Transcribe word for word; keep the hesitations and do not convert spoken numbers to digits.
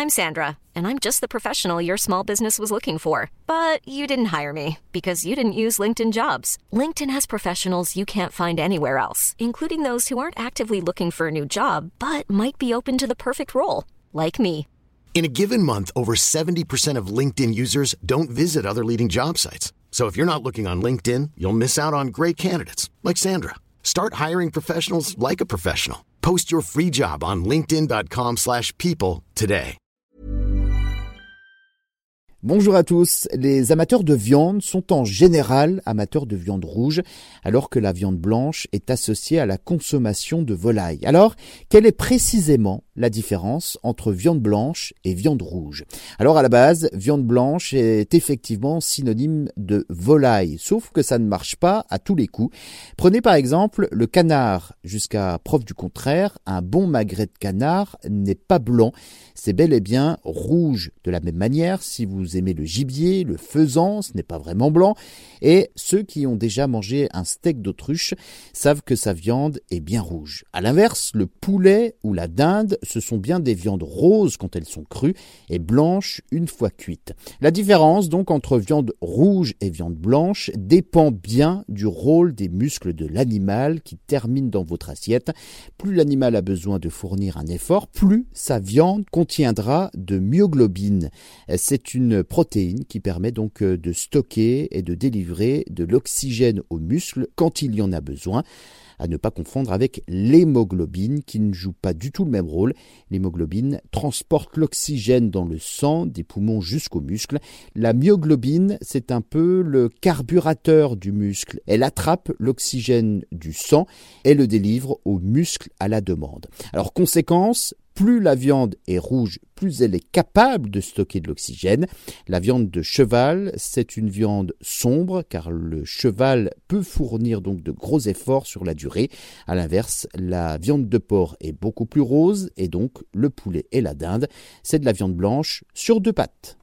I'm Sandra, and I'm just the professional your small business was looking for. But you didn't hire me because you didn't use LinkedIn Jobs. LinkedIn has professionals you can't find anywhere else, including those who aren't actively looking for a new job, but might be open to the perfect role, like me. In a given month, over seventy percent of LinkedIn users don't visit other leading job sites. So if you're not looking on LinkedIn, you'll miss out on great candidates like Sandra. Start hiring professionals like a professional. Post your free job on linkedin.com slash people today. Bonjour à tous. Les amateurs de viande sont en général amateurs de viande rouge, alors que la viande blanche est associée à la consommation de volaille. Alors, quelle est précisément la différence entre viande blanche et viande rouge? Alors à la base, viande blanche est effectivement synonyme de volaille, sauf que ça ne marche pas à tous les coups. Prenez par exemple le canard. Jusqu'à preuve du contraire, un bon magret de canard n'est pas blanc, c'est bel et bien rouge. De la même manière, si vous aimez le gibier, le faisan, ce n'est pas vraiment blanc. Et ceux qui ont déjà mangé un steak d'autruche savent que sa viande est bien rouge. À l'inverse, le poulet ou la dinde, ce sont bien des viandes roses quand elles sont crues et blanches une fois cuites. La différence donc entre viande rouge et viande blanche dépend bien du rôle des muscles de l'animal qui terminent dans votre assiette. Plus l'animal a besoin de fournir un effort, plus sa viande contiendra de myoglobine. C'est une protéine qui permet donc de stocker et de délivrer de l'oxygène aux muscles quand il y en a besoin. À ne pas confondre avec l'hémoglobine qui ne joue pas du tout le même rôle. L'hémoglobine transporte l'oxygène dans le sang, des poumons jusqu'aux muscles. La myoglobine, c'est un peu le carburateur du muscle. Elle attrape l'oxygène du sang et le délivre aux muscles à la demande. Alors conséquence, plus la viande est rouge, plus elle est capable de stocker de l'oxygène. La viande de cheval, c'est une viande sombre car le cheval peut fournir donc de gros efforts sur la durée. À l'inverse, la viande de porc est beaucoup plus rose et donc le poulet et la dinde, c'est de la viande blanche sur deux pattes.